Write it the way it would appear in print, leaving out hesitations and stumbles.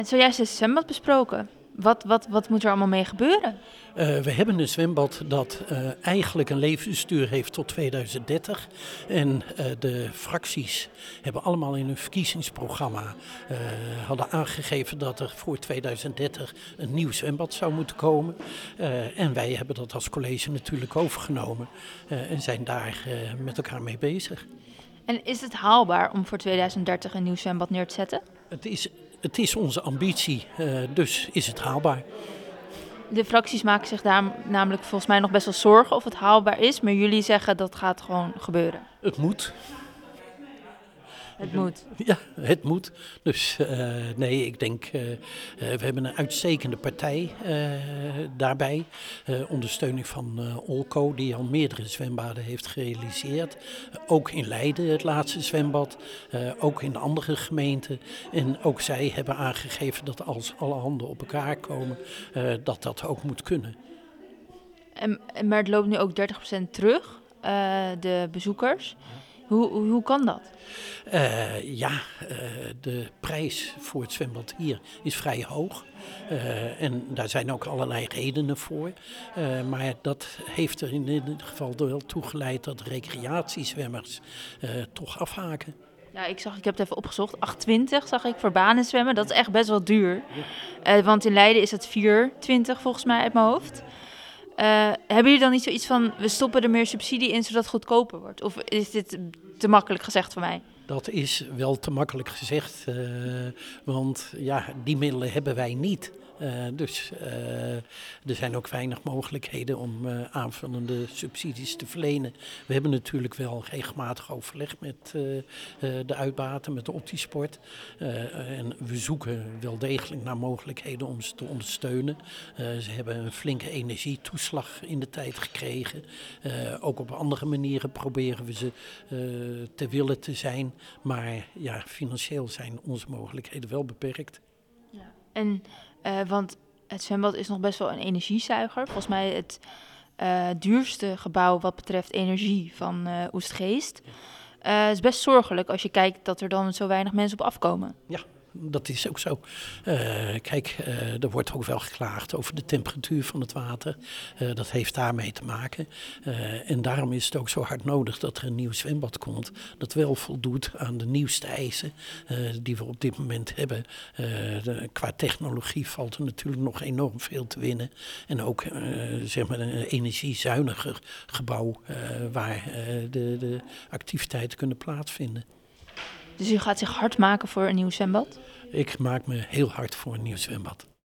En zojuist is het zwembad besproken. Wat moet er allemaal mee gebeuren? We hebben een zwembad dat eigenlijk een levensduur heeft tot 2030. En de fracties hebben allemaal in hun verkiezingsprogramma hadden aangegeven dat er voor 2030 een nieuw zwembad zou moeten komen. En wij hebben dat als college natuurlijk overgenomen en zijn daar met elkaar mee bezig. En is het haalbaar om voor 2030 een nieuw zwembad neer te zetten? Het is onze ambitie, dus is het haalbaar. De fracties maken zich daar namelijk volgens mij nog best wel zorgen of het haalbaar is. Maar jullie zeggen dat gaat gewoon gebeuren. Het moet. Het moet. Ja, het moet. Dus nee, ik denk, we hebben een uitstekende partij daarbij. Ondersteuning van Olco, die al meerdere zwembaden heeft gerealiseerd. Ook in Leiden het laatste zwembad, ook in andere gemeenten. En ook zij hebben aangegeven dat als alle handen op elkaar komen, dat dat ook moet kunnen. Maar het loopt nu ook 30% terug, de bezoekers. Hoe kan dat? De prijs voor het zwembad hier is vrij hoog. En daar zijn ook allerlei redenen voor. Maar dat heeft er in ieder geval wel toe geleid dat recreatiezwemmers toch afhaken. Ja, ik heb het even opgezocht. 8,20 zag ik voor banenzwemmen. Dat is echt best wel duur. Want in Leiden is het 4,20 volgens mij uit mijn hoofd. Hebben jullie dan niet zoiets van, we stoppen er meer subsidie in zodat het goedkoper wordt? Of is dit te makkelijk gezegd van mij? Dat is wel te makkelijk gezegd, want ja, die middelen hebben wij niet. Dus er zijn ook weinig mogelijkheden om aanvullende subsidies te verlenen. We hebben natuurlijk wel regelmatig overleg met de uitbater, met de Optisport. En we zoeken wel degelijk naar mogelijkheden om ze te ondersteunen. Ze hebben een flinke energietoeslag in de tijd gekregen. Ook op andere manieren proberen we ze te willen te zijn. Maar ja, financieel zijn onze mogelijkheden wel beperkt. Ja. En want het zwembad is nog best wel een energiezuiger. Volgens mij het duurste gebouw wat betreft energie van Oestgeest. Het is best zorgelijk als je kijkt dat er dan zo weinig mensen op afkomen. Ja. Dat is ook zo. Kijk, er wordt ook wel geklaagd over de temperatuur van het water. Dat heeft daarmee te maken. En daarom is het ook zo hard nodig dat er een nieuw zwembad komt. Dat wel voldoet aan de nieuwste eisen die we op dit moment hebben. Qua technologie valt er natuurlijk nog enorm veel te winnen. En ook zeg maar een energiezuiniger gebouw waar de activiteiten kunnen plaatsvinden. Dus u gaat zich hard maken voor een nieuw zwembad? Ik maak me heel hard voor een nieuw zwembad.